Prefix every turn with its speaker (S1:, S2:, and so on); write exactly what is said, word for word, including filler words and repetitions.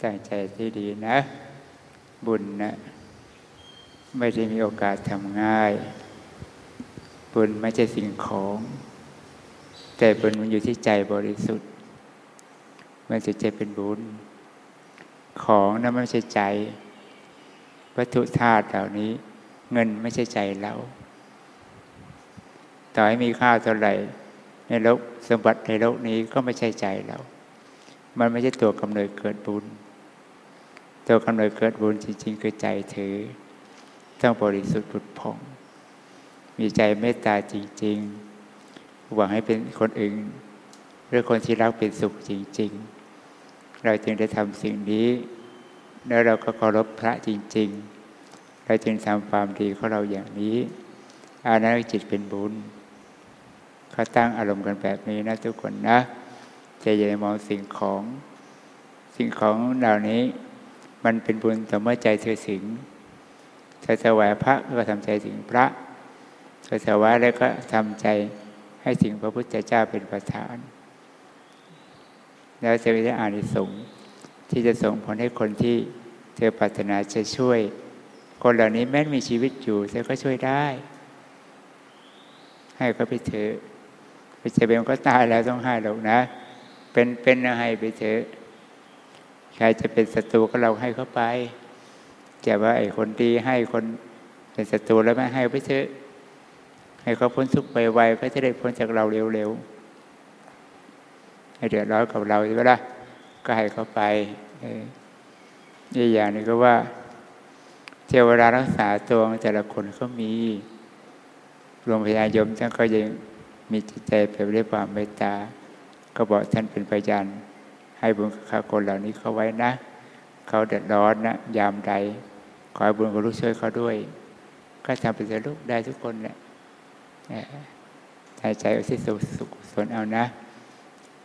S1: ตั้งใจที่ดีนะบุญนะไม่ได้มีโอกาสทำง่ายบุญไม่ใช่สิ่งของแต่บุญมันอยู่ที่ใจบริสุทธิ์มันจะใจเป็นบุญของนั้นไม่ใช่ใจวัตถุธาตุเหล่านี้เงินไม่ใช่ใจเราต่อให้มีค่าเท่าไหร่ในโลกสมบัติในโลกนี้ก็ไม่ใช่ใจเรามันไม่ใช่ตัวกำเนิดเกิดบุญตัวกำเนิดเกิดบุญจริงๆคือใจเธอต้องบริสุทธิ์ผุดผ่องมีใจเมตตาจริงๆหวังให้เป็นคนอื่นหรือคนที่รักเป็นสุขจริงๆเราจึงได้ทำสิ่งนี้แล้วเราก็เคารพพระจริงๆเราจึงทำความดีของเราอย่างนี้อาณาจิตเป็นบุญเขาตั้งอารมณ์กันแบบนี้นะทุกคนนะจะอย่ามองสิ่งของสิ่งของเหล่านี้มันเป็นบุญแต่เมื่อใจเธอถึงเธอถวายพระก็ทำใจถึงพระเธอถวายแล้วก็ทำใจให้ถึงพระพุทธเจ้าเป็นประธานแล้วจะได้อานิสงส์ที่จะส่งผลให้คนที่เธอปรารถนาจะช่วยคนเหล่านี้แม้มีชีวิตอยู่เธอก็ช่วยได้ให้เขาไปเถอะไปเจอเป็นก็ตายแล้วต้องให้หรอกนะเป็นเป็นให้ไปเถอะใครจะเป็นศัตรูก็เราให้เขาไปแต่ว่าไอ้คนดีให้คนเป็นศัตรูแล้วไม่ให้ไปเถอะให้เขาพ้นทุกข์ไวๆเขาจะได้พ้นจากเราเร็วๆให้เดือดร้อนกับเราใช่ไหมล่ะก็ให้เขาไปนี่อย่างนี้ก็ว่าเทวดารักษาตัวแต่ละคนเขามีโรงพยาบาลยมท่านก็ยังมีจิตใจเปี่ยมด้วยความเมตตาก็บอกท่านเป็นพยานให้บุญกับคนเหล่านี้เขาไว้นะเขาเดือดร้อนนะยามใดขอให้บุญกับลูกช่วยเขาด้วยก็ทำไปเถอะลูกได้ทุกคนแหละใจใจอุทิศส่วนเอานะ